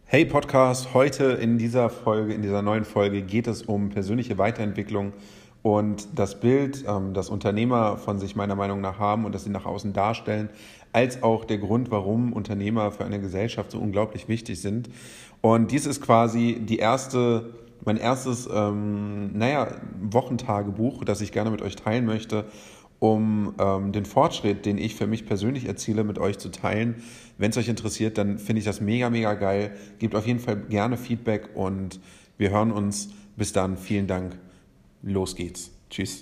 Hey Podcast, heute in dieser Folge, in dieser neuen Folge geht es um persönliche Weiterentwicklung und das Bild, das Unternehmer von sich meiner Meinung nach haben und das sie nach außen darstellen, als auch der Grund, warum Unternehmer für eine Gesellschaft so unglaublich wichtig sind. Und dies ist quasi mein erstes, Wochentagebuch, das ich gerne mit euch teilen möchte, um den Fortschritt, den ich für mich persönlich erziele, mit euch zu teilen. Wenn es euch interessiert, dann finde ich das mega, mega geil. Gebt auf jeden Fall gerne Feedback und wir hören uns. Bis dann, vielen Dank. Los geht's. Tschüss.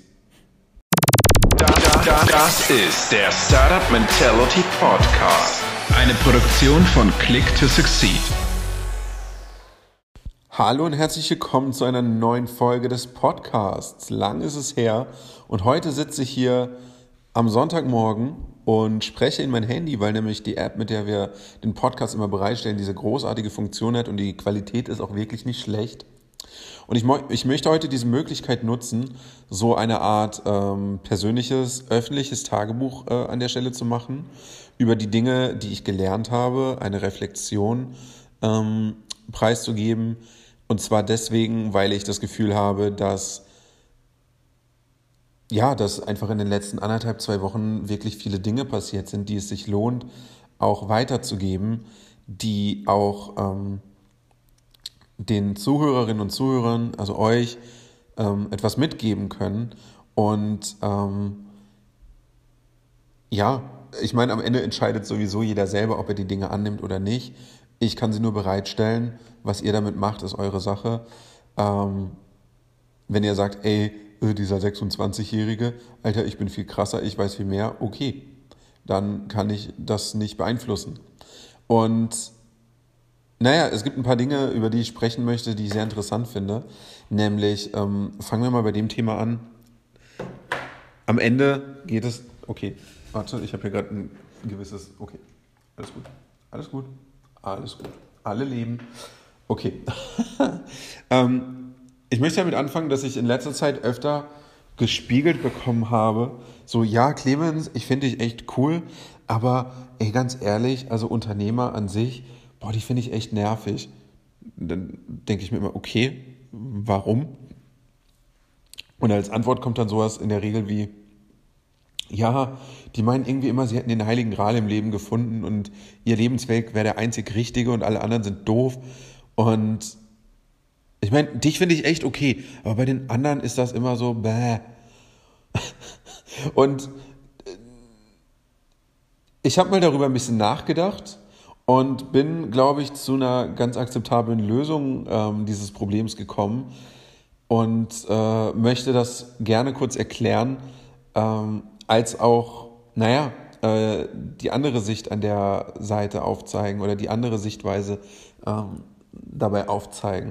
Das ist der Startup Mentality Podcast. Eine Produktion von Click to Succeed. Hallo und herzlich willkommen zu einer neuen Folge des Podcasts. Lang ist es her und heute sitze ich hier am Sonntagmorgen und spreche in mein Handy, weil nämlich die App, mit der wir den Podcast immer bereitstellen, diese großartige Funktion hat und die Qualität ist auch wirklich nicht schlecht. Und ich möchte heute diese Möglichkeit nutzen, so eine Art persönliches, öffentliches Tagebuch an der Stelle zu machen, über die Dinge, die ich gelernt habe, eine Reflexion preiszugeben. Und zwar deswegen, weil ich das Gefühl habe, dass einfach in den letzten 2 Wochen wirklich viele Dinge passiert sind, die es sich lohnt, auch weiterzugeben, die auch den Zuhörerinnen und Zuhörern, also euch, etwas mitgeben können. Und ich meine, am Ende entscheidet sowieso jeder selber, ob er die Dinge annimmt oder nicht. Ich kann sie nur bereitstellen. Was ihr damit macht, ist eure Sache. Wenn ihr sagt, dieser 26-Jährige, Alter, ich bin viel krasser, ich weiß viel mehr, okay, dann kann ich das nicht beeinflussen. Und es gibt ein paar Dinge, über die ich sprechen möchte, die ich sehr interessant finde. Nämlich, fangen wir mal bei dem Thema an. Am Ende geht es, ich habe hier gerade ein gewisses, alles gut, alle leben. Okay. Ich möchte damit anfangen, dass ich in letzter Zeit öfter gespiegelt bekommen habe, so, ja, Clemens, ich finde dich echt cool, aber ganz ehrlich, also Unternehmer an sich, die finde ich echt nervig. Dann denke ich mir immer, okay, warum? Und als Antwort kommt dann sowas in der Regel wie, ja, die meinen irgendwie immer, sie hätten den Heiligen Gral im Leben gefunden und ihr Lebensweg wäre der einzig Richtige und alle anderen sind doof. Und ich meine, dich finde ich echt okay, aber bei den anderen ist das immer so, bäh. Und ich habe mal darüber ein bisschen nachgedacht und bin, glaube ich, zu einer ganz akzeptablen Lösung dieses Problems gekommen und möchte das gerne kurz erklären, als auch, die andere Sicht an der Seite aufzeigen oder die andere Sichtweise dabei aufzeigen.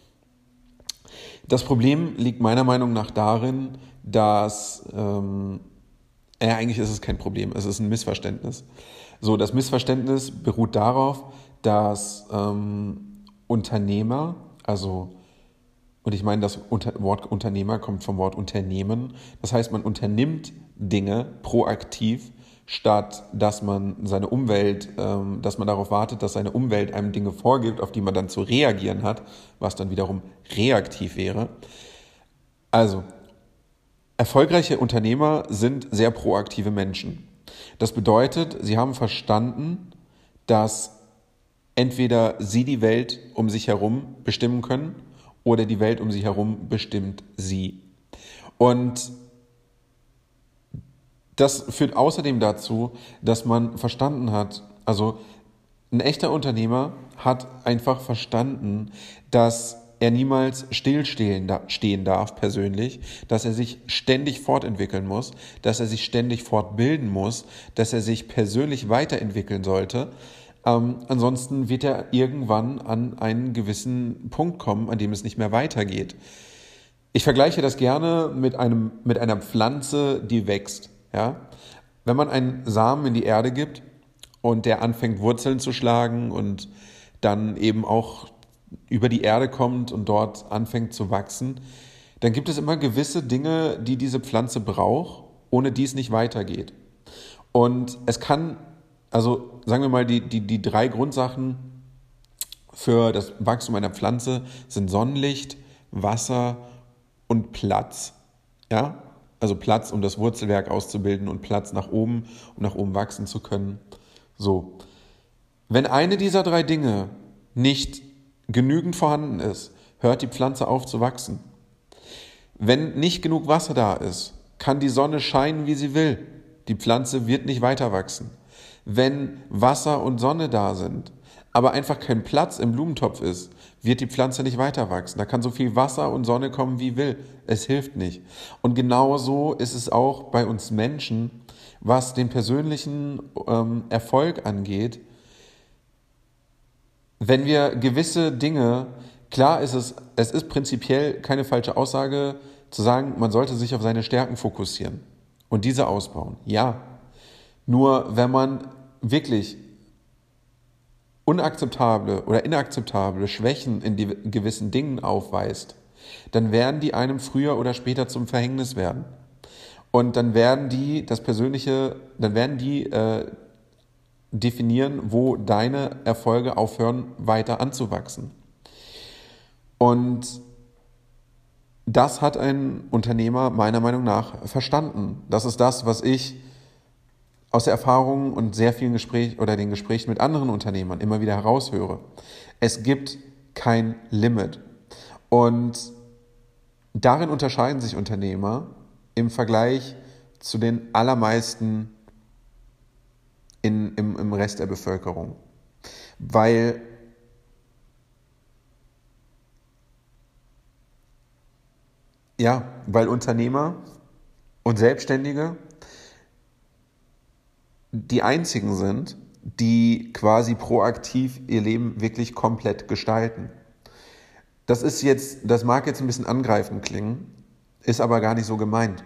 Das Problem liegt meiner Meinung nach darin, dass, eigentlich ist es kein Problem, es ist ein Missverständnis. So, das Missverständnis beruht darauf, dass Unternehmer, und ich meine, das Wort Unternehmer kommt vom Wort Unternehmen, das heißt, man unternimmt Dinge proaktiv, statt dass man seine Umwelt, dass man darauf wartet, dass seine Umwelt einem Dinge vorgibt, auf die man dann zu reagieren hat, was dann wiederum reaktiv wäre. Also, erfolgreiche Unternehmer sind sehr proaktive Menschen. Das bedeutet, sie haben verstanden, dass entweder sie die Welt um sich herum bestimmen können oder die Welt um sie herum bestimmt sie. Und das führt außerdem dazu, dass man verstanden hat, also ein echter Unternehmer hat einfach verstanden, dass er niemals stillstehen darf persönlich, dass er sich ständig fortentwickeln muss, dass er sich ständig fortbilden muss, dass er sich persönlich weiterentwickeln sollte. Ansonsten wird er irgendwann an einen gewissen Punkt kommen, an dem es nicht mehr weitergeht. Ich vergleiche das gerne mit einer Pflanze, die wächst. Ja? Wenn man einen Samen in die Erde gibt und der anfängt Wurzeln zu schlagen und dann eben auch über die Erde kommt und dort anfängt zu wachsen, dann gibt es immer gewisse Dinge, die diese Pflanze braucht, ohne die es nicht weitergeht. Und es kann, also sagen wir mal, die 3 Grundsachen für das Wachstum einer Pflanze sind Sonnenlicht, Wasser und Platz. Ja? Also Platz, um das Wurzelwerk auszubilden und Platz nach oben, um nach oben wachsen zu können. So. Wenn eine dieser 3 Dinge nicht genügend vorhanden ist, hört die Pflanze auf zu wachsen. Wenn nicht genug Wasser da ist, kann die Sonne scheinen, wie sie will. Die Pflanze wird nicht weiter wachsen. Wenn Wasser und Sonne da sind, aber einfach kein Platz im Blumentopf ist, wird die Pflanze nicht weiter wachsen. Da kann so viel Wasser und Sonne kommen, wie will. Es hilft nicht. Und genauso ist es auch bei uns Menschen, was den persönlichen Erfolg angeht. Wenn wir gewisse Dinge, klar ist es ist prinzipiell keine falsche Aussage zu sagen, man sollte sich auf seine Stärken fokussieren und diese ausbauen. Ja, nur wenn man wirklich unakzeptable oder inakzeptable Schwächen in gewissen Dingen aufweist, dann werden die einem früher oder später zum Verhängnis werden. Und dann werden die definieren, wo deine Erfolge aufhören, weiter anzuwachsen. Und das hat ein Unternehmer meiner Meinung nach verstanden. Das ist das, was ich aus der Erfahrung und sehr vielen den Gesprächen mit anderen Unternehmern immer wieder heraushöre. Es gibt kein Limit. Und darin unterscheiden sich Unternehmer im Vergleich zu den allermeisten im Rest der Bevölkerung. Weil Unternehmer und Selbstständige die einzigen sind, die quasi proaktiv ihr Leben wirklich komplett gestalten. Das mag jetzt ein bisschen angreifend klingen, ist aber gar nicht so gemeint.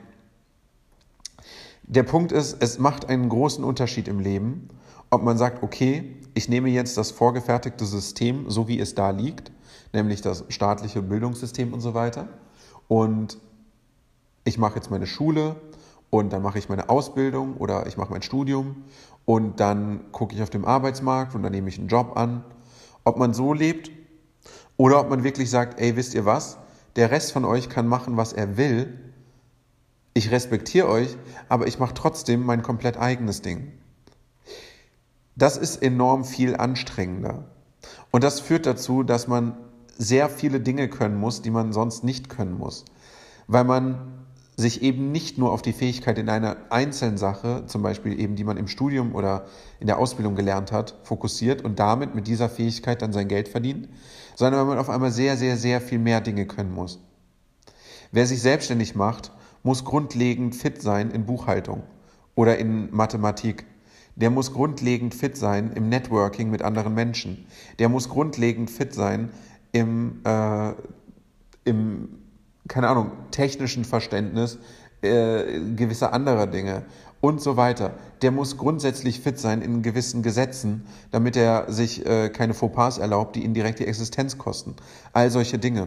Der Punkt ist, es macht einen großen Unterschied im Leben, ob man sagt, okay, ich nehme jetzt das vorgefertigte System, so wie es da liegt, nämlich das staatliche Bildungssystem und so weiter, und ich mache jetzt meine Schule und dann mache ich meine Ausbildung oder ich mache mein Studium und dann gucke ich auf den Arbeitsmarkt und dann nehme ich einen Job an. Ob man so lebt oder ob man wirklich sagt, ey, wisst ihr was? Der Rest von euch kann machen, was er will. Ich respektiere euch, aber ich mache trotzdem mein komplett eigenes Ding. Das ist enorm viel anstrengender. Und das führt dazu, dass man sehr viele Dinge können muss, die man sonst nicht können muss. Weil man sich eben nicht nur auf die Fähigkeit in einer einzelnen Sache, zum Beispiel eben, die man im Studium oder in der Ausbildung gelernt hat, fokussiert und damit mit dieser Fähigkeit dann sein Geld verdient, sondern weil man auf einmal sehr, sehr, sehr viel mehr Dinge können muss. Wer sich selbstständig macht, muss grundlegend fit sein in Buchhaltung oder in Mathematik. Der muss grundlegend fit sein im Networking mit anderen Menschen. Der muss grundlegend fit sein im technischen Verständnis gewisser anderer Dinge und so weiter. Der muss grundsätzlich fit sein in gewissen Gesetzen, damit er sich keine Fauxpas erlaubt, die ihn direkt die Existenz kosten. All solche Dinge.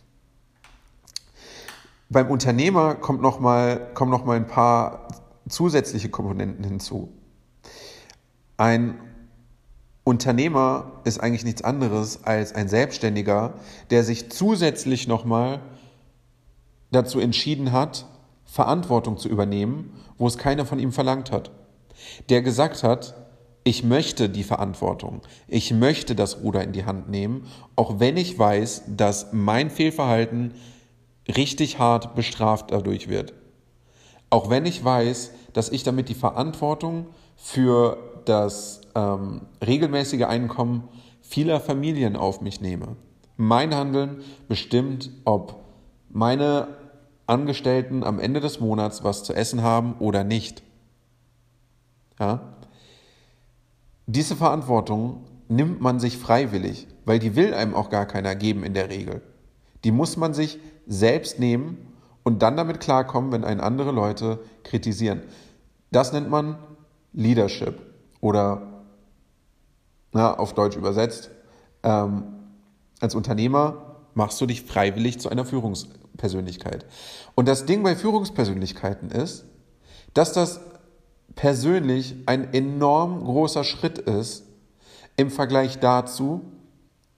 Beim Unternehmer kommen noch mal ein paar zusätzliche Komponenten hinzu. Ein Unternehmer ist eigentlich nichts anderes als ein Selbstständiger, der sich zusätzlich nochmal dazu entschieden hat, Verantwortung zu übernehmen, wo es keiner von ihm verlangt hat. Der gesagt hat, ich möchte die Verantwortung, ich möchte das Ruder in die Hand nehmen, auch wenn ich weiß, dass mein Fehlverhalten richtig hart bestraft dadurch wird. Auch wenn ich weiß, dass ich damit die Verantwortung für das regelmäßige Einkommen vieler Familien auf mich nehme. Mein Handeln bestimmt, ob meine Angestellten am Ende des Monats was zu essen haben oder nicht. Ja? Diese Verantwortung nimmt man sich freiwillig, weil die will einem auch gar keiner geben in der Regel. Die muss man sich selbst nehmen und dann damit klarkommen, wenn einen andere Leute kritisieren. Das nennt man Leadership oder auf Deutsch übersetzt, als Unternehmer machst du dich freiwillig zu einer Führungspersönlichkeit. Und das Ding bei Führungspersönlichkeiten ist, dass das persönlich ein enorm großer Schritt ist im Vergleich dazu,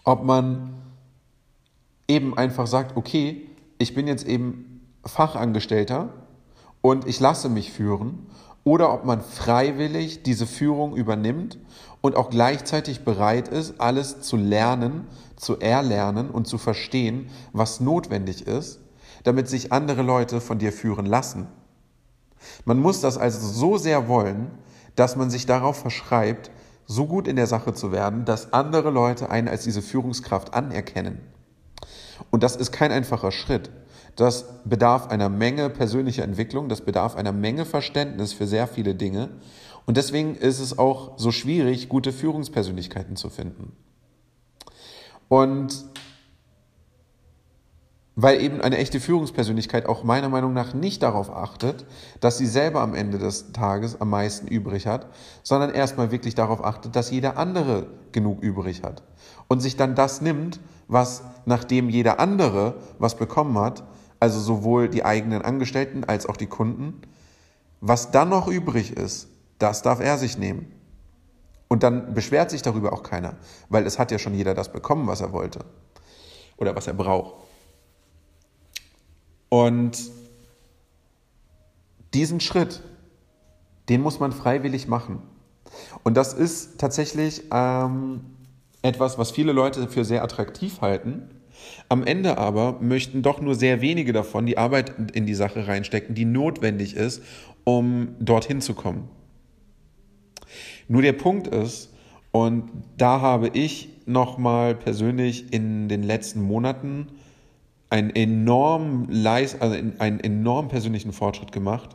Ob man eben einfach sagt, okay, ich bin jetzt eben Fachangestellter und ich lasse mich führen, oder ob man freiwillig diese Führung übernimmt und auch gleichzeitig bereit ist, alles zu lernen, zu erlernen und zu verstehen, was notwendig ist, damit sich andere Leute von dir führen lassen. Man muss das also so sehr wollen, dass man sich darauf verschreibt, so gut in der Sache zu werden, dass andere Leute einen als diese Führungskraft anerkennen. Und das ist kein einfacher Schritt. Das bedarf einer Menge persönlicher Entwicklung, das bedarf einer Menge Verständnis für sehr viele Dinge. Und deswegen ist es auch so schwierig, gute Führungspersönlichkeiten zu finden. Und weil eben eine echte Führungspersönlichkeit auch meiner Meinung nach nicht darauf achtet, dass sie selber am Ende des Tages am meisten übrig hat, sondern erstmal wirklich darauf achtet, dass jeder andere genug übrig hat. Und sich dann das nimmt, was nachdem jeder andere was bekommen hat, also sowohl die eigenen Angestellten als auch die Kunden, was dann noch übrig ist, das darf er sich nehmen. Und dann beschwert sich darüber auch keiner, weil es hat ja schon jeder das bekommen, was er wollte oder was er braucht. Und diesen Schritt, den muss man freiwillig machen. Und das ist tatsächlich etwas, was viele Leute für sehr attraktiv halten. Am Ende aber möchten doch nur sehr wenige davon die Arbeit in die Sache reinstecken, die notwendig ist, um dorthin zu kommen. Nur der Punkt ist, und da habe ich nochmal persönlich in den letzten Monaten einen enorm persönlichen Fortschritt gemacht.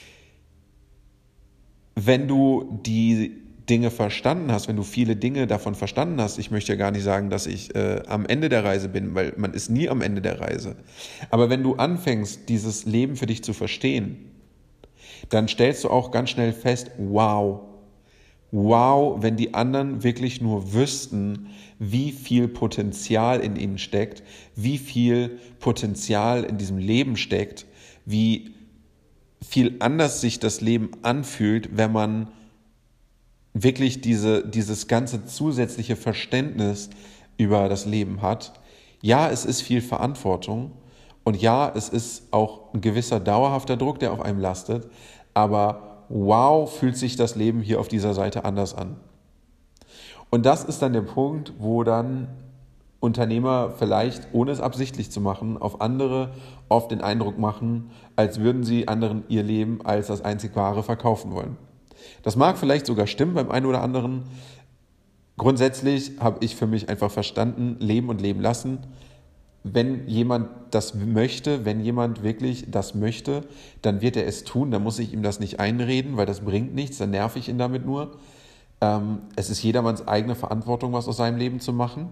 Wenn du die Dinge verstanden hast, wenn du viele Dinge davon verstanden hast, ich möchte ja gar nicht sagen, dass ich am Ende der Reise bin, weil man ist nie am Ende der Reise. Aber wenn du anfängst, dieses Leben für dich zu verstehen, dann stellst du auch ganz schnell fest, wow, wenn die anderen wirklich nur wüssten, wie viel Potenzial in ihnen steckt, wie viel Potenzial in diesem Leben steckt, wie viel anders sich das Leben anfühlt, wenn man wirklich dieses ganze zusätzliche Verständnis über das Leben hat. Ja, es ist viel Verantwortung und ja, es ist auch ein gewisser dauerhafter Druck, der auf einem lastet, aber wow, fühlt sich das Leben hier auf dieser Seite anders an. Und das ist dann der Punkt, wo dann Unternehmer vielleicht, ohne es absichtlich zu machen, auf andere oft den Eindruck machen, als würden sie anderen ihr Leben als das einzig Wahre verkaufen wollen. Das mag vielleicht sogar stimmen beim einen oder anderen. Grundsätzlich habe ich für mich einfach verstanden, leben und leben lassen. Wenn jemand das möchte, wenn jemand wirklich das möchte, dann wird er es tun, dann muss ich ihm das nicht einreden, weil das bringt nichts, dann nerv ich ihn damit nur. Es ist jedermanns eigene Verantwortung, was aus seinem Leben zu machen.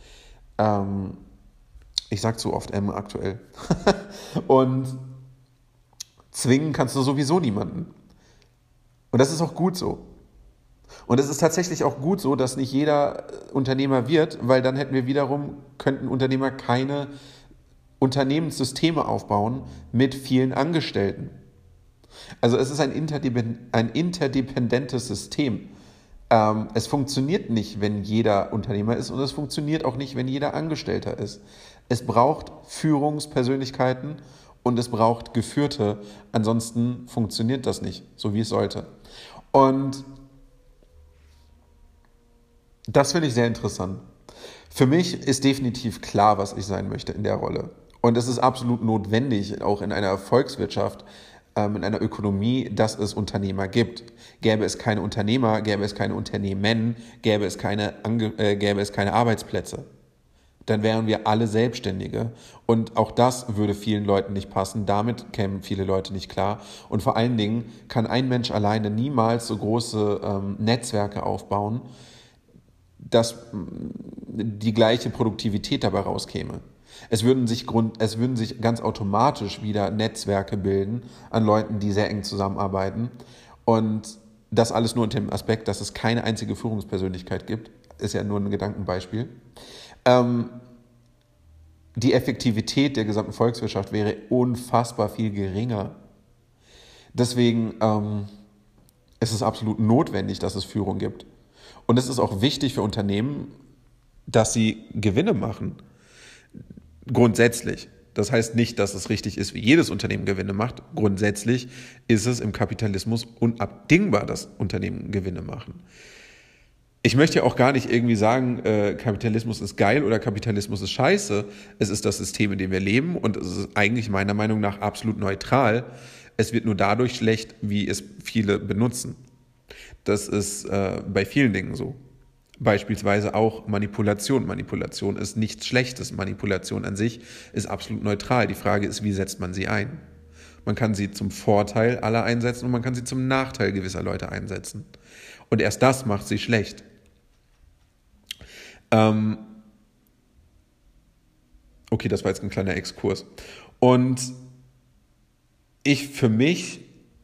Ich sage zu oft aktuell. Und zwingen kannst du sowieso niemanden. Und das ist auch gut so. Und es ist tatsächlich auch gut so, dass nicht jeder Unternehmer wird, weil dann könnten Unternehmer keine Unternehmenssysteme aufbauen mit vielen Angestellten. Also es ist ein interdependentes System. Es funktioniert nicht, wenn jeder Unternehmer ist und es funktioniert auch nicht, wenn jeder Angestellter ist. Es braucht Führungspersönlichkeiten und es braucht Geführte, ansonsten funktioniert das nicht, so wie es sollte. Und das finde ich sehr interessant. Für mich ist definitiv klar, was ich sein möchte in der Rolle. Und es ist absolut notwendig, auch in einer Volkswirtschaft, in einer Ökonomie, dass es Unternehmer gibt. Gäbe es keine Unternehmer, gäbe es keine Unternehmen, gäbe es keine Arbeitsplätze. Dann wären wir alle Selbstständige. Und auch das würde vielen Leuten nicht passen. Damit kämen viele Leute nicht klar. Und vor allen Dingen kann ein Mensch alleine niemals so große Netzwerke aufbauen, dass die gleiche Produktivität dabei rauskäme. Es würden sich ganz automatisch wieder Netzwerke bilden an Leuten, die sehr eng zusammenarbeiten. Und das alles nur unter dem Aspekt, dass es keine einzige Führungspersönlichkeit gibt, ist ja nur ein Gedankenbeispiel. Die Effektivität der gesamten Volkswirtschaft wäre unfassbar viel geringer. Deswegen ist es absolut notwendig, dass es Führung gibt. Und es ist auch wichtig für Unternehmen, dass sie Gewinne machen. Grundsätzlich. Das heißt nicht, dass es richtig ist, wie jedes Unternehmen Gewinne macht. Grundsätzlich ist es im Kapitalismus unabdingbar, dass Unternehmen Gewinne machen. Ich möchte ja auch gar nicht irgendwie sagen, Kapitalismus ist geil oder Kapitalismus ist scheiße. Es ist das System, in dem wir leben und es ist eigentlich meiner Meinung nach absolut neutral. Es wird nur dadurch schlecht, wie es viele benutzen. Das ist bei vielen Dingen so. Beispielsweise auch Manipulation. Manipulation ist nichts Schlechtes. Manipulation an sich ist absolut neutral. Die Frage ist, wie setzt man sie ein? Man kann sie zum Vorteil aller einsetzen und man kann sie zum Nachteil gewisser Leute einsetzen. Und erst das macht sie schlecht. Okay, das war jetzt ein kleiner Exkurs. Und ich für mich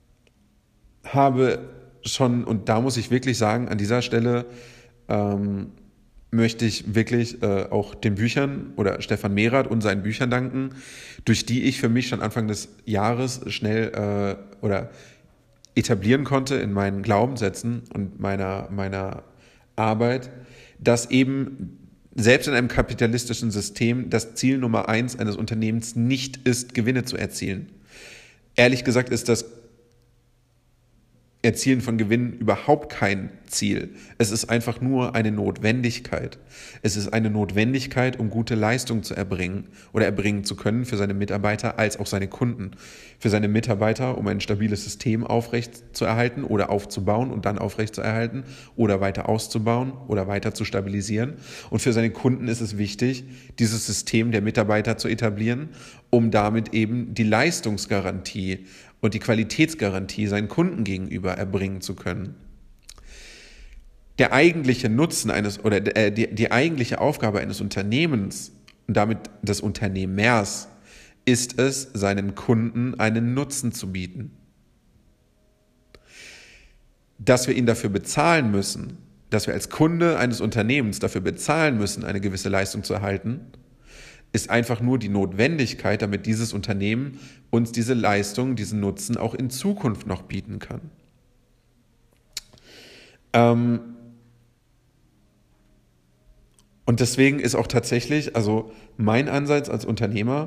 habe schon, und da muss ich wirklich sagen, an dieser Stelle möchte ich wirklich auch den Büchern oder Stefan Mehrath und seinen Büchern danken, durch die ich für mich schon Anfang des Jahres schnell oder etablieren konnte in meinen Glaubenssätzen und meiner Arbeit, dass eben selbst in einem kapitalistischen System das Ziel Nummer 1 eines Unternehmens nicht ist, Gewinne zu erzielen. Ehrlich gesagt ist das Erzielen von Gewinnen überhaupt kein Ziel. Es ist einfach nur eine Notwendigkeit. Es ist eine Notwendigkeit, um gute Leistung zu erbringen oder erbringen zu können für seine Mitarbeiter als auch seine Kunden. Für seine Mitarbeiter, um ein stabiles System aufrecht zu erhalten oder aufzubauen und dann aufrecht zu erhalten oder weiter auszubauen oder weiter zu stabilisieren. Und für seine Kunden ist es wichtig, dieses System der Mitarbeiter zu etablieren, um damit eben die Leistungsgarantie und die Qualitätsgarantie seinen Kunden gegenüber erbringen zu können. Der eigentliche Nutzen die eigentliche Aufgabe eines Unternehmens und damit des Unternehmers ist es, seinen Kunden einen Nutzen zu bieten. Dass wir ihn dafür bezahlen müssen, dass wir als Kunde eines Unternehmens dafür bezahlen müssen, eine gewisse Leistung zu erhalten, ist einfach nur die Notwendigkeit, damit dieses Unternehmen uns diese Leistung, diesen Nutzen auch in Zukunft noch bieten kann. Und deswegen ist auch tatsächlich, also mein Ansatz als Unternehmer,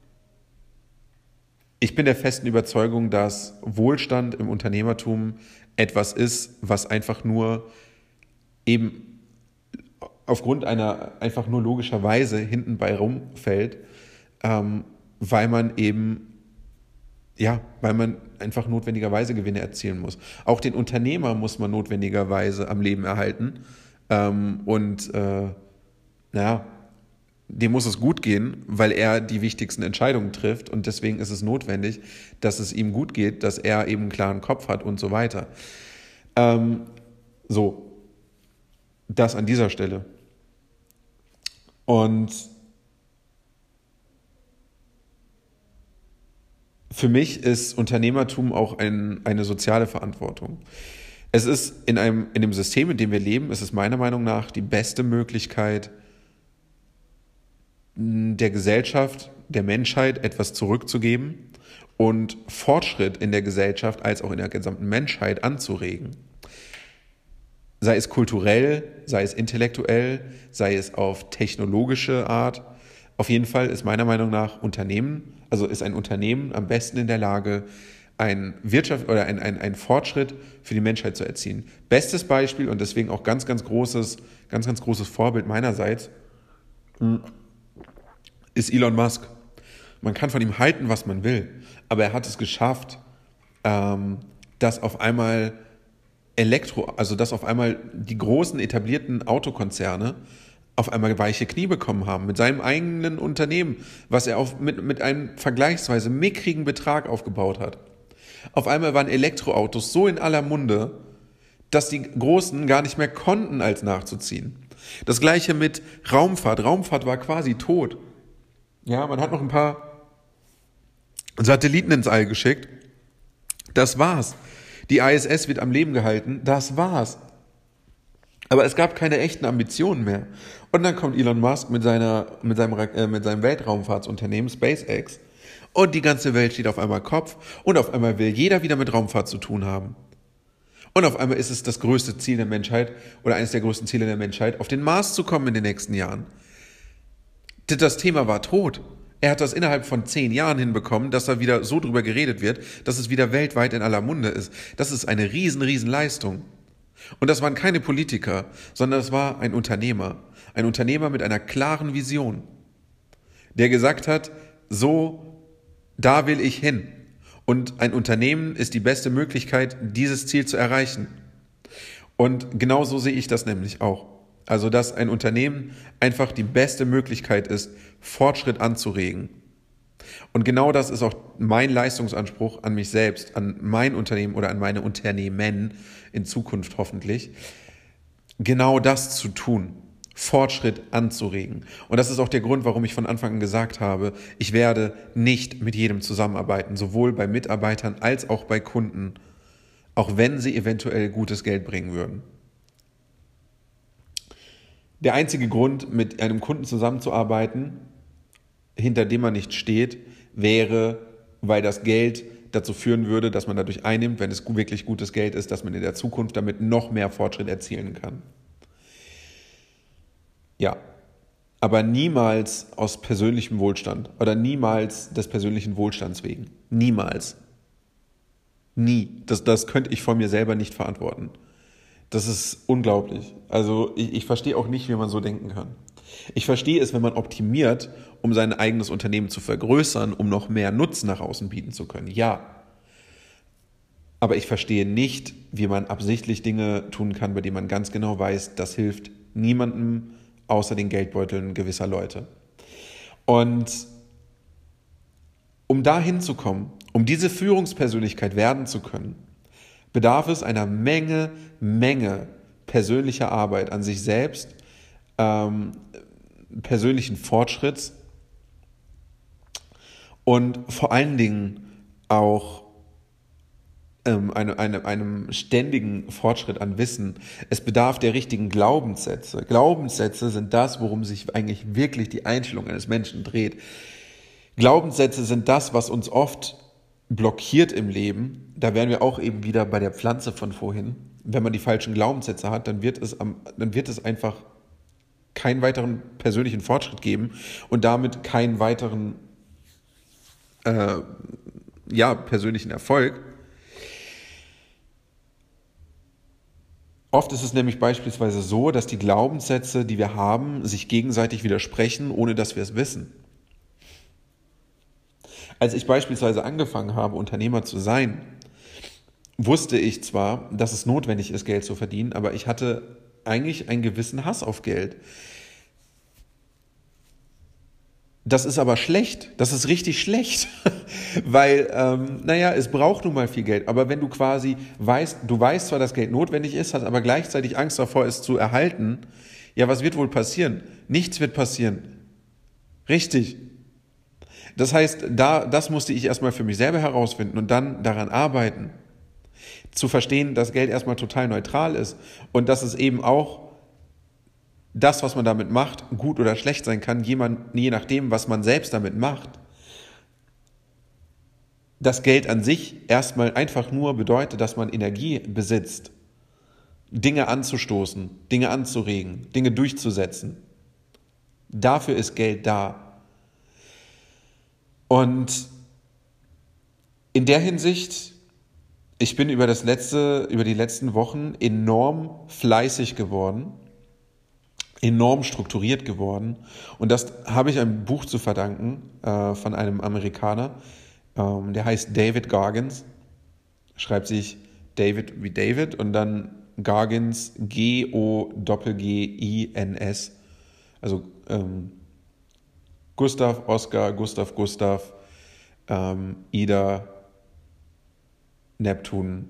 ich bin der festen Überzeugung, dass Wohlstand im Unternehmertum etwas ist, was einfach nur eben aufgrund einer einfach nur logischerweise hinten bei rumfällt, weil man einfach notwendigerweise Gewinne erzielen muss. Auch den Unternehmer muss man notwendigerweise am Leben erhalten dem muss es gut gehen, weil er die wichtigsten Entscheidungen trifft und deswegen ist es notwendig, dass es ihm gut geht, dass er eben einen klaren Kopf hat und so weiter. Das an dieser Stelle. Und für mich ist Unternehmertum auch eine soziale Verantwortung. Es ist in dem System, in dem wir leben, ist es meiner Meinung nach die beste Möglichkeit, der Gesellschaft, der Menschheit etwas zurückzugeben und Fortschritt in der Gesellschaft als auch in der gesamten Menschheit anzuregen. Sei es kulturell, sei es intellektuell, sei es auf technologische Art. Auf jeden Fall ist meiner Meinung nach ist ein Unternehmen am besten in der Lage, einen Fortschritt für die Menschheit zu erzielen. Bestes Beispiel und deswegen auch ganz großes Vorbild meinerseits ist Elon Musk. Man kann von ihm halten, was man will, aber er hat es geschafft, dass auf einmal die großen etablierten Autokonzerne auf einmal weiche Knie bekommen haben mit seinem eigenen Unternehmen, was er mit einem vergleichsweise mickrigen Betrag aufgebaut hat. Auf einmal waren Elektroautos so in aller Munde, dass die Großen gar nicht mehr konnten, als nachzuziehen. Das gleiche mit Raumfahrt. Raumfahrt war quasi tot. Ja, man hat noch ein paar Satelliten ins All geschickt. Das war's. Die ISS wird am Leben gehalten. Das war's. Aber es gab keine echten Ambitionen mehr. Und dann kommt Elon Musk mit seinem Weltraumfahrtsunternehmen SpaceX und die ganze Welt steht auf einmal Kopf und auf einmal will jeder wieder mit Raumfahrt zu tun haben. Und auf einmal ist es das größte Ziel der Menschheit oder eines der größten Ziele der Menschheit, auf den Mars zu kommen in den nächsten Jahren. Das Thema war tot. Er hat das innerhalb von 10 Jahren hinbekommen, dass da wieder so drüber geredet wird, dass es wieder weltweit in aller Munde ist. Das ist eine riesen Leistung. Und das waren keine Politiker, sondern das war ein Unternehmer. Ein Unternehmer mit einer klaren Vision, der gesagt hat, so, da will ich hin. Und ein Unternehmen ist die beste Möglichkeit, dieses Ziel zu erreichen. Und genau so sehe ich das nämlich auch. Also, dass ein Unternehmen einfach die beste Möglichkeit ist, Fortschritt anzuregen. Und genau das ist auch mein Leistungsanspruch an mich selbst, an mein Unternehmen oder an meine Unternehmen in Zukunft hoffentlich, genau das zu tun, Fortschritt anzuregen. Und das ist auch der Grund, warum ich von Anfang an gesagt habe, ich werde nicht mit jedem zusammenarbeiten, sowohl bei Mitarbeitern als auch bei Kunden, auch wenn sie eventuell gutes Geld bringen würden. Der einzige Grund, mit einem Kunden zusammenzuarbeiten, hinter dem man nicht steht, wäre, weil das Geld dazu führen würde, dass man dadurch einnimmt, wenn es wirklich gutes Geld ist, dass man in der Zukunft damit noch mehr Fortschritt erzielen kann. Ja, aber niemals aus persönlichem Wohlstand oder niemals des persönlichen Wohlstands wegen. Niemals. Nie. Das könnte ich von mir selber nicht verantworten. Das ist unglaublich. Also ich verstehe auch nicht, wie man so denken kann. Ich verstehe es, wenn man optimiert, um sein eigenes Unternehmen zu vergrößern, um noch mehr Nutzen nach außen bieten zu können. Ja. Aber ich verstehe nicht, wie man absichtlich Dinge tun kann, bei denen man ganz genau weiß, das hilft niemandem außer den Geldbeuteln gewisser Leute. Und um da hinzukommen, um diese Führungspersönlichkeit werden zu können, bedarf es einer Menge persönlicher Arbeit an sich selbst, persönlichen Fortschritts und vor allen Dingen auch einem ständigen Fortschritt an Wissen. Es bedarf der richtigen Glaubenssätze. Glaubenssätze sind das, worum sich eigentlich wirklich die Einstellung eines Menschen dreht. Glaubenssätze sind das, was uns oft blockiert im Leben. Da wären wir auch eben wieder bei der Pflanze von vorhin. Wenn man die falschen Glaubenssätze hat, dann wird es einfach keinen weiteren persönlichen Fortschritt geben und damit keinen weiteren persönlichen Erfolg. Oft ist es nämlich beispielsweise so, dass die Glaubenssätze, die wir haben, sich gegenseitig widersprechen, ohne dass wir es wissen. Als ich beispielsweise angefangen habe, Unternehmer zu sein, wusste ich zwar, dass es notwendig ist, Geld zu verdienen, aber ich hatte eigentlich einen gewissen Hass auf Geld. Das ist aber schlecht, das ist richtig schlecht, weil, es braucht nun mal viel Geld, aber wenn du quasi du weißt zwar, dass Geld notwendig ist, hast aber gleichzeitig Angst davor, es zu erhalten, ja, was wird wohl passieren? Nichts wird passieren. Richtig. Das heißt, das musste ich erstmal für mich selber herausfinden und dann daran arbeiten, zu verstehen, dass Geld erstmal total neutral ist und dass es eben auch das, was man damit macht, gut oder schlecht sein kann, je nachdem, was man selbst damit macht. Das Geld an sich erstmal einfach nur bedeutet, dass man Energie besitzt, Dinge anzustoßen, Dinge anzuregen, Dinge durchzusetzen. Dafür ist Geld da. Und in der Hinsicht, ich bin über die letzten Wochen enorm fleißig geworden, enorm strukturiert geworden. Und das habe ich einem Buch zu verdanken von einem Amerikaner, der heißt David Goggins, schreibt sich David wie David und dann Goggins, Goggins, also Gustav, Oscar, Gustav, Ida, Neptun,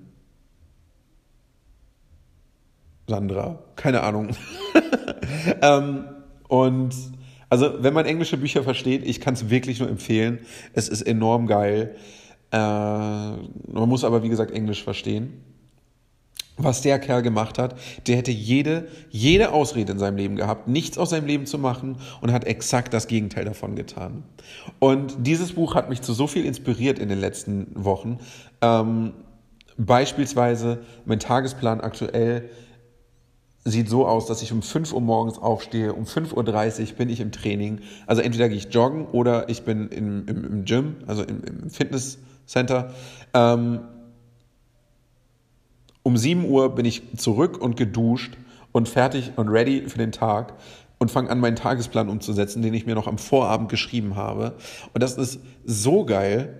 Sandra, keine Ahnung. Und also wenn man englische Bücher versteht, ich kann es wirklich nur empfehlen. Es ist enorm geil. Man muss aber, wie gesagt, Englisch verstehen. Was der Kerl gemacht hat, der hätte jede Ausrede in seinem Leben gehabt, nichts aus seinem Leben zu machen und hat exakt das Gegenteil davon getan. Und dieses Buch hat mich zu so viel inspiriert in den letzten Wochen, Beispielsweise mein Tagesplan aktuell sieht so aus, dass ich um 5 Uhr morgens aufstehe, um 5:30 Uhr bin ich im Training. Also entweder gehe ich joggen oder ich bin im Gym, also im Fitnesscenter. Um 7 Uhr bin ich zurück und geduscht und fertig und ready für den Tag und fange an, meinen Tagesplan umzusetzen, den ich mir noch am Vorabend geschrieben habe. Und das ist so geil,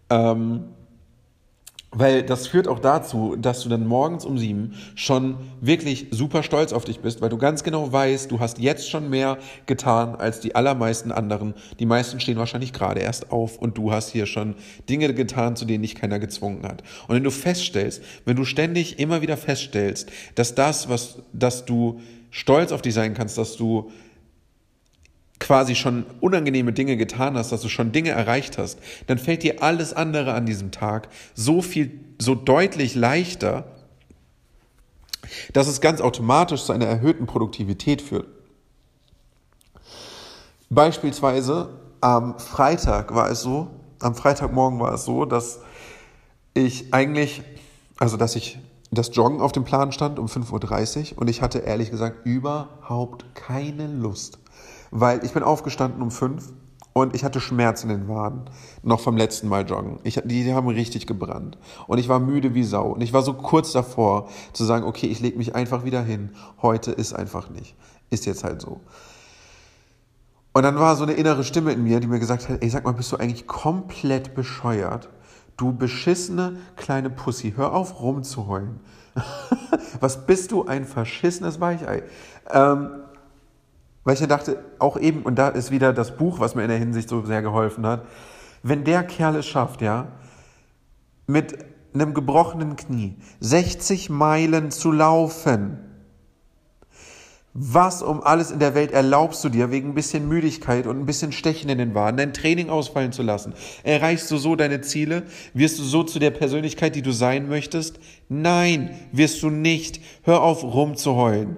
weil das führt auch dazu, dass du dann morgens um 7 schon wirklich super stolz auf dich bist, weil du ganz genau weißt, du hast jetzt schon mehr getan als die allermeisten anderen. Die meisten stehen wahrscheinlich gerade erst auf und du hast hier schon Dinge getan, zu denen dich keiner gezwungen hat. Und wenn du feststellst, wenn du ständig immer wieder feststellst, dass dass du stolz auf dich sein kannst, dass du quasi schon unangenehme Dinge getan hast, dass du schon Dinge erreicht hast, dann fällt dir alles andere an diesem Tag so deutlich leichter, dass es ganz automatisch zu einer erhöhten Produktivität führt. Beispielsweise am Freitagmorgen war es so, dass das Joggen auf dem Plan stand um 5:30 Uhr und ich hatte ehrlich gesagt überhaupt keine Lust. Weil ich bin aufgestanden um 5 und ich hatte Schmerzen in den Waden, noch vom letzten Mal joggen. Die haben richtig gebrannt und ich war müde wie Sau und ich war so kurz davor zu sagen, okay, ich lege mich einfach wieder hin, heute ist einfach nicht, ist jetzt halt so. Und dann war so eine innere Stimme in mir, die mir gesagt hat, ey, sag mal, bist du eigentlich komplett bescheuert? Du beschissene kleine Pussy, hör auf rumzuheulen. Was bist du, ein verschissenes Weichei? Weil ich dann dachte, auch eben, und da ist wieder das Buch, was mir in der Hinsicht so sehr geholfen hat, wenn der Kerl es schafft, ja, mit einem gebrochenen Knie 60 Meilen zu laufen, was um alles in der Welt erlaubst du dir, wegen ein bisschen Müdigkeit und ein bisschen Stechen in den Waden, dein Training ausfallen zu lassen? Erreichst du so deine Ziele? Wirst du so zu der Persönlichkeit, die du sein möchtest? Nein, wirst du nicht. Hör auf, rumzuheulen.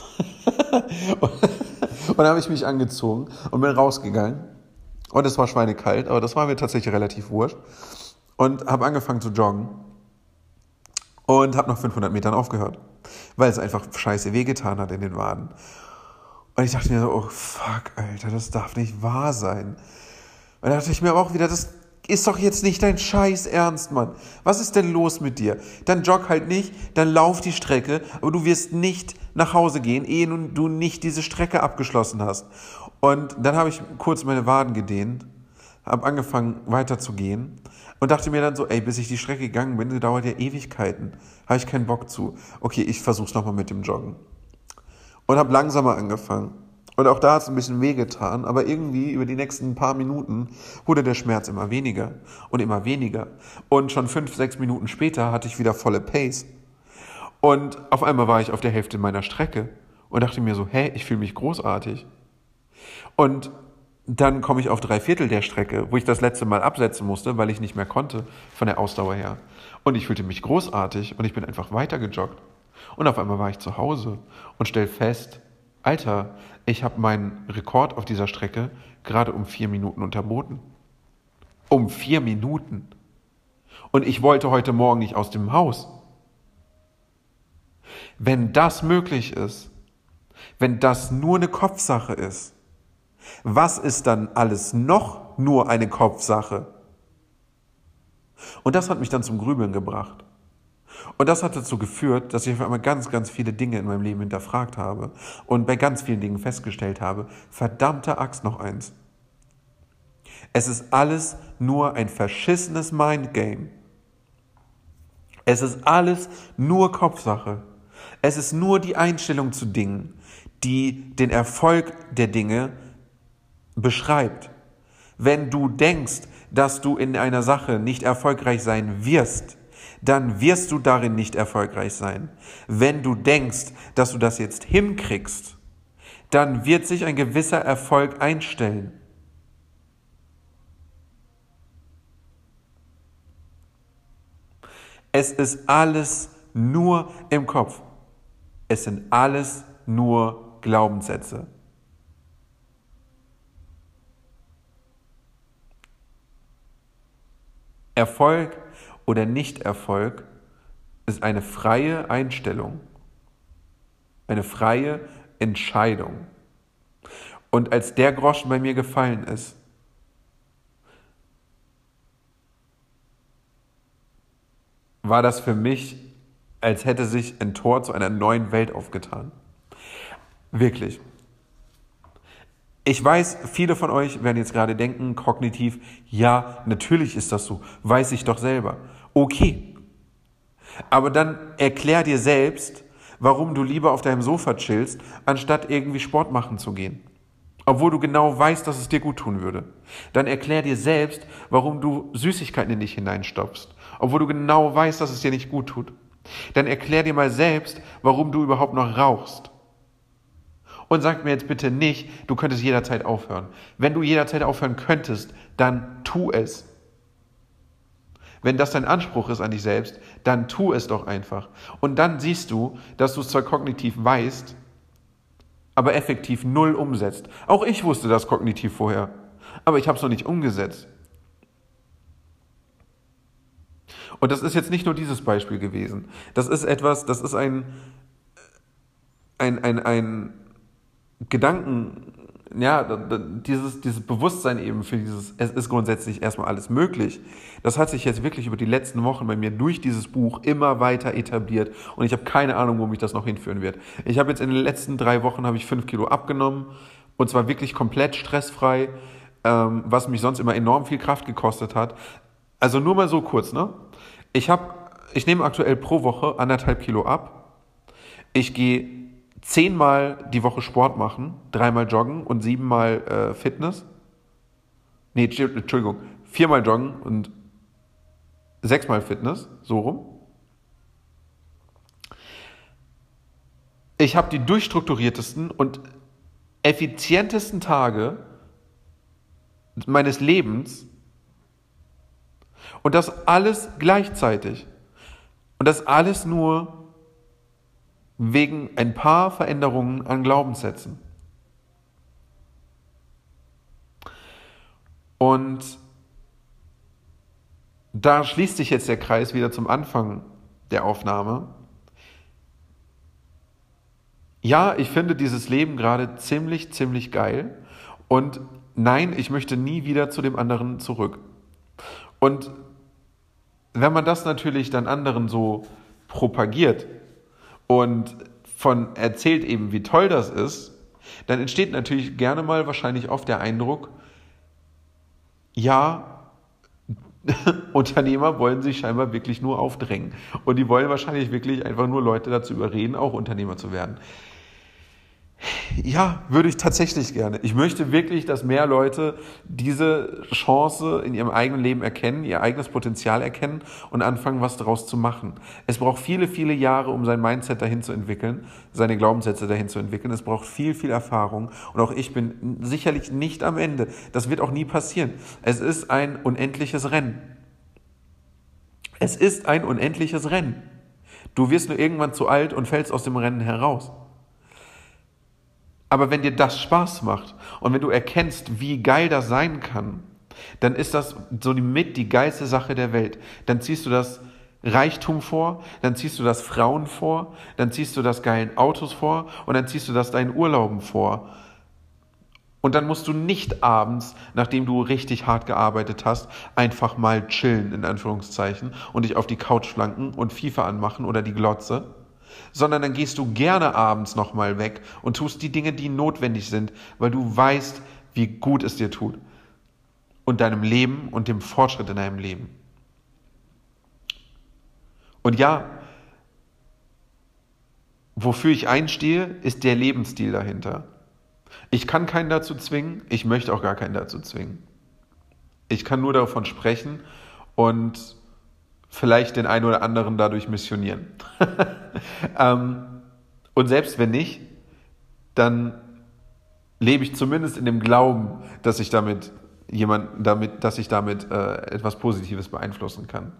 Und dann habe ich mich angezogen und bin rausgegangen. Und es war schweinekalt, aber das war mir tatsächlich relativ wurscht. Und habe angefangen zu joggen. Und habe nach 500 Metern aufgehört. Weil es einfach scheiße wehgetan hat in den Waden. Und ich dachte mir so, oh fuck, Alter, das darf nicht wahr sein. Und da dachte ich mir aber auch wieder, das ist doch jetzt nicht dein Scheiß Ernst, Mann. Was ist denn los mit dir? Dann jogg halt nicht, dann lauf die Strecke, aber du wirst nicht nach Hause gehen, ehe du nicht diese Strecke abgeschlossen hast. Und dann habe ich kurz meine Waden gedehnt, habe angefangen weiterzugehen und dachte mir dann so, ey, bis ich die Strecke gegangen bin, das dauert ja Ewigkeiten. Habe ich keinen Bock zu. Okay, ich versuch's nochmal mit dem Joggen. Und habe langsamer angefangen. Und auch da hat es ein bisschen wehgetan, aber irgendwie über die nächsten paar Minuten wurde der Schmerz immer weniger und immer weniger. Und schon 5-6 Minuten später hatte ich wieder volle Pace. Und auf einmal war ich auf der Hälfte meiner Strecke und dachte mir so, hey, ich fühle mich großartig. Und dann komme ich auf 3/4 der Strecke, wo ich das letzte Mal absetzen musste, weil ich nicht mehr konnte von der Ausdauer her. Und ich fühlte mich großartig und ich bin einfach weitergejoggt. Und auf einmal war ich zu Hause und stell fest, Alter, ich habe meinen Rekord auf dieser Strecke gerade um 4 Minuten unterboten. Um 4 Minuten. Und ich wollte heute Morgen nicht aus dem Haus. Wenn das möglich ist, wenn das nur eine Kopfsache ist, was ist dann alles noch nur eine Kopfsache? Und das hat mich dann zum Grübeln gebracht. Und das hat dazu geführt, dass ich auf einmal ganz, ganz viele Dinge in meinem Leben hinterfragt habe und bei ganz vielen Dingen festgestellt habe, verdammte Axt, noch eins. Es ist alles nur ein verschissenes Mindgame. Es ist alles nur Kopfsache. Es ist nur die Einstellung zu Dingen, die den Erfolg der Dinge beschreibt. Wenn du denkst, dass du in einer Sache nicht erfolgreich sein wirst, dann wirst du darin nicht erfolgreich sein. Wenn du denkst, dass du das jetzt hinkriegst, dann wird sich ein gewisser Erfolg einstellen. Es ist alles nur im Kopf. Es sind alles nur Glaubenssätze. Erfolg oder Nicht-Erfolg ist eine freie Einstellung, eine freie Entscheidung. Und als der Groschen bei mir gefallen ist, war das für mich, als hätte sich ein Tor zu einer neuen Welt aufgetan. Wirklich. Ich weiß, viele von euch werden jetzt gerade denken, kognitiv, ja, natürlich ist das so, weiß ich doch selber. Okay. Aber dann erklär dir selbst, warum du lieber auf deinem Sofa chillst, anstatt irgendwie Sport machen zu gehen. Obwohl du genau weißt, dass es dir gut tun würde. Dann erklär dir selbst, warum du Süßigkeiten in dich hineinstopfst, obwohl du genau weißt, dass es dir nicht gut tut. Dann erklär dir mal selbst, warum du überhaupt noch rauchst. Und sag mir jetzt bitte nicht, du könntest jederzeit aufhören. Wenn du jederzeit aufhören könntest, dann tu es. Wenn das dein Anspruch ist an dich selbst, dann tu es doch einfach. Und dann siehst du, dass du es zwar kognitiv weißt, aber effektiv null umsetzt. Auch ich wusste das kognitiv vorher, aber ich habe es noch nicht umgesetzt. Und das ist jetzt nicht nur dieses Beispiel gewesen. Das ist etwas, das ist ein Gedanken, ja, dieses Bewusstsein eben für dieses, es ist grundsätzlich erstmal alles möglich. Das hat sich jetzt wirklich über die letzten Wochen bei mir durch dieses Buch immer weiter etabliert und ich habe keine Ahnung, wo mich das noch hinführen wird. Ich habe jetzt in den letzten 3 Wochen 5 Kilo abgenommen und zwar wirklich komplett stressfrei, was mich sonst immer enorm viel Kraft gekostet hat. Also nur mal so kurz, ne? Ich nehme aktuell pro Woche 1,5 Kilo ab. Ich gehe 10-mal die Woche Sport machen, 3-mal joggen und 7-mal Fitness. Nee, Entschuldigung, 4-mal joggen und 6-mal Fitness, so rum. Ich habe die durchstrukturiertesten und effizientesten Tage meines Lebens und das alles gleichzeitig. Und das alles nur wegen ein paar Veränderungen an Glaubenssätzen. Und da schließt sich jetzt der Kreis wieder zum Anfang der Aufnahme. Ja, ich finde dieses Leben gerade ziemlich, ziemlich geil. Und nein, ich möchte nie wieder zu dem anderen zurück. Und wenn man das natürlich dann anderen so propagiert und von erzählt eben, wie toll das ist, dann entsteht natürlich gerne mal wahrscheinlich oft der Eindruck, ja, Unternehmer wollen sich scheinbar wirklich nur aufdrängen. Und die wollen wahrscheinlich wirklich einfach nur Leute dazu überreden, auch Unternehmer zu werden. Ja, würde ich tatsächlich gerne. Ich möchte wirklich, dass mehr Leute diese Chance in ihrem eigenen Leben erkennen, ihr eigenes Potenzial erkennen und anfangen, was daraus zu machen. Es braucht viele, viele Jahre, um sein Mindset dahin zu entwickeln, seine Glaubenssätze dahin zu entwickeln. Es braucht viel, viel Erfahrung. Und auch ich bin sicherlich nicht am Ende. Das wird auch nie passieren. Es ist ein unendliches Rennen. Es ist ein unendliches Rennen. Du wirst nur irgendwann zu alt und fällst aus dem Rennen heraus. Aber wenn dir das Spaß macht und wenn du erkennst, wie geil das sein kann, dann ist das so mit die geilste Sache der Welt. Dann ziehst du das Reichtum vor, dann ziehst du das Frauen vor, dann ziehst du das geilen Autos vor und dann ziehst du das deinen Urlauben vor. Und dann musst du nicht abends, nachdem du richtig hart gearbeitet hast, einfach mal chillen, in Anführungszeichen, und dich auf die Couch flanken und FIFA anmachen oder die Glotze, sondern dann gehst du gerne abends nochmal weg und tust die Dinge, die notwendig sind, weil du weißt, wie gut es dir tut und deinem Leben und dem Fortschritt in deinem Leben. Und ja, wofür ich einstehe, ist der Lebensstil dahinter. Ich kann keinen dazu zwingen, ich möchte auch gar keinen dazu zwingen. Ich kann nur davon sprechen und vielleicht den einen oder anderen dadurch missionieren. Und selbst wenn nicht, dann lebe ich zumindest in dem Glauben, dass ich damit etwas Positives beeinflussen kann.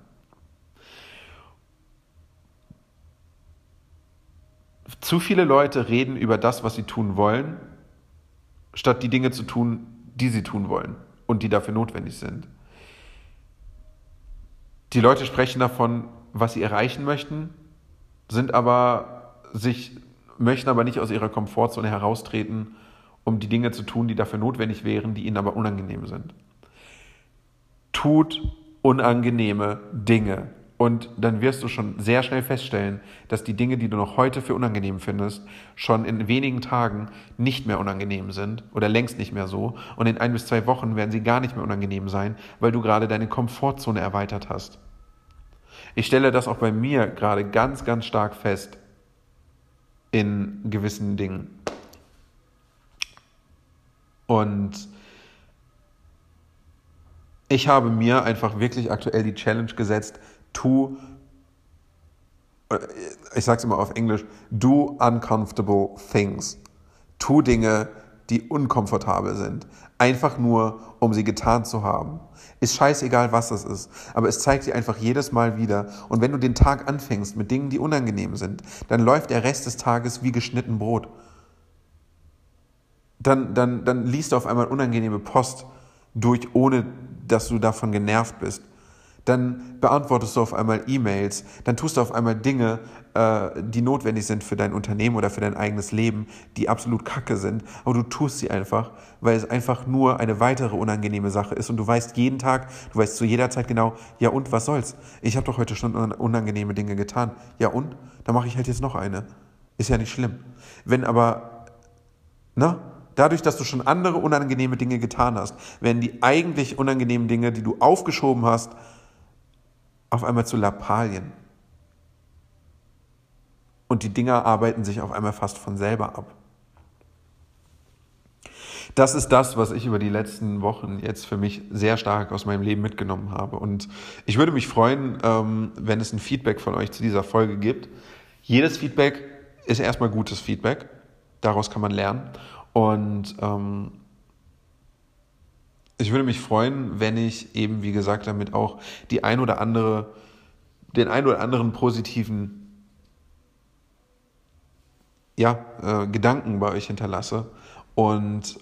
Zu viele Leute reden über das, was sie tun wollen, statt die Dinge zu tun, die sie tun wollen und die dafür notwendig sind. Die Leute sprechen davon, was sie erreichen möchten, möchten aber nicht aus ihrer Komfortzone heraustreten, um die Dinge zu tun, die dafür notwendig wären, die ihnen aber unangenehm sind. Tut unangenehme Dinge. Und dann wirst du schon sehr schnell feststellen, dass die Dinge, die du noch heute für unangenehm findest, schon in wenigen Tagen nicht mehr unangenehm sind oder längst nicht mehr so. Und in 1 bis 2 Wochen werden sie gar nicht mehr unangenehm sein, weil du gerade deine Komfortzone erweitert hast. Ich stelle das auch bei mir gerade ganz, ganz stark fest in gewissen Dingen. Und ich habe mir einfach wirklich aktuell die Challenge gesetzt, ich sage es immer auf Englisch, do uncomfortable things. Tu Dinge, die unkomfortabel sind. Einfach nur, um sie getan zu haben. Ist scheißegal, was das ist. Aber es zeigt dir einfach jedes Mal wieder. Und wenn du den Tag anfängst mit Dingen, die unangenehm sind, dann läuft der Rest des Tages wie geschnitten Brot. Dann liest du auf einmal unangenehme Post durch, ohne dass du davon genervt bist. Dann beantwortest du auf einmal E-Mails, dann tust du auf einmal Dinge, die notwendig sind für dein Unternehmen oder für dein eigenes Leben, die absolut kacke sind, aber du tust sie einfach, weil es einfach nur eine weitere unangenehme Sache ist und du weißt jeden Tag, du weißt zu jeder Zeit genau, ja und, was soll's? Ich habe doch heute schon unangenehme Dinge getan. Ja und? Dann mache ich halt jetzt noch eine. Ist ja nicht schlimm. Wenn aber, dadurch, dass du schon andere unangenehme Dinge getan hast, werden die eigentlich unangenehmen Dinge, die du aufgeschoben hast, auf einmal zu Lappalien. Und die Dinger arbeiten sich auf einmal fast von selber ab. Das ist das, was ich über die letzten Wochen jetzt für mich sehr stark aus meinem Leben mitgenommen habe. Und ich würde mich freuen, wenn es ein Feedback von euch zu dieser Folge gibt. Jedes Feedback ist erstmal gutes Feedback. Daraus kann man lernen. Und ich würde mich freuen, wenn ich eben, wie gesagt, damit auch den ein oder anderen positiven Gedanken bei euch hinterlasse. Und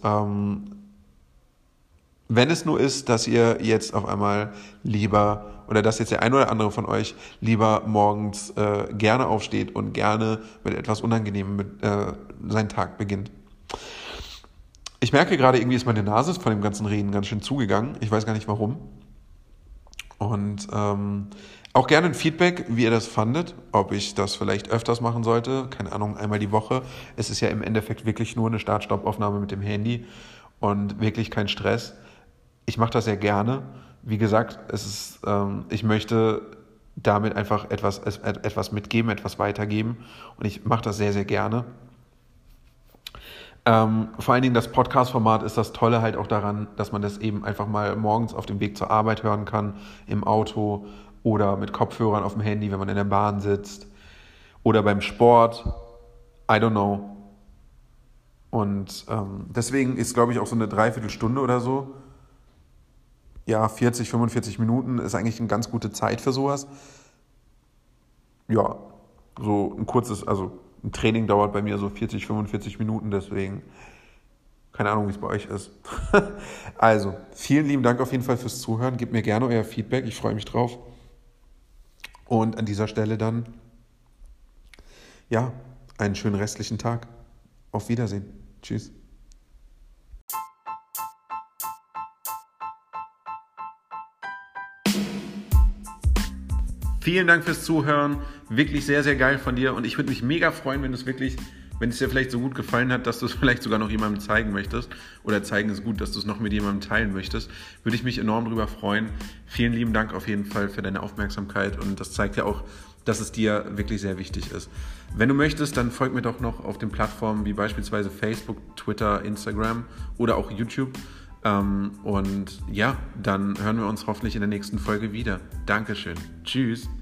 wenn es nur ist, dass ihr jetzt auf einmal lieber, oder dass jetzt der ein oder andere von euch lieber morgens gerne aufsteht und gerne mit etwas Unangenehmem seinen Tag beginnt. Ich merke gerade, irgendwie ist meine Nase von dem ganzen Reden ganz schön zugegangen. Ich weiß gar nicht warum. Und auch gerne ein Feedback, wie ihr das fandet, ob ich das vielleicht öfters machen sollte. Keine Ahnung, einmal die Woche. Es ist ja im Endeffekt wirklich nur eine Start-Stopp-Aufnahme mit dem Handy und wirklich kein Stress. Ich mache das sehr gerne. Wie gesagt, ich möchte damit einfach etwas mitgeben, etwas weitergeben. Und ich mache das sehr, sehr gerne. Vor allen Dingen das Podcast-Format ist das Tolle halt auch daran, dass man das eben einfach mal morgens auf dem Weg zur Arbeit hören kann, im Auto oder mit Kopfhörern auf dem Handy, wenn man in der Bahn sitzt oder beim Sport, I don't know. Und deswegen ist, glaube ich, auch so eine Dreiviertelstunde oder so, 40, 45 Minuten ist eigentlich eine ganz gute Zeit für sowas. Ja, so ein kurzes, ein Training dauert bei mir so 40, 45 Minuten, deswegen keine Ahnung, wie es bei euch ist. Also, vielen lieben Dank auf jeden Fall fürs Zuhören. Gebt mir gerne euer Feedback, ich freue mich drauf. Und an dieser Stelle dann, einen schönen restlichen Tag. Auf Wiedersehen. Tschüss. Vielen Dank fürs Zuhören. Wirklich sehr, sehr geil von dir. Und ich würde mich mega freuen, wenn es dir vielleicht so gut gefallen hat, dass du es vielleicht sogar noch jemandem zeigen möchtest. Oder zeigen ist gut, dass du es noch mit jemandem teilen möchtest. Würde ich mich enorm drüber freuen. Vielen lieben Dank auf jeden Fall für deine Aufmerksamkeit. Und das zeigt ja auch, dass es dir wirklich sehr wichtig ist. Wenn du möchtest, dann folg mir doch noch auf den Plattformen wie beispielsweise Facebook, Twitter, Instagram oder auch YouTube. Und dann hören wir uns hoffentlich in der nächsten Folge wieder. Dankeschön. Tschüss.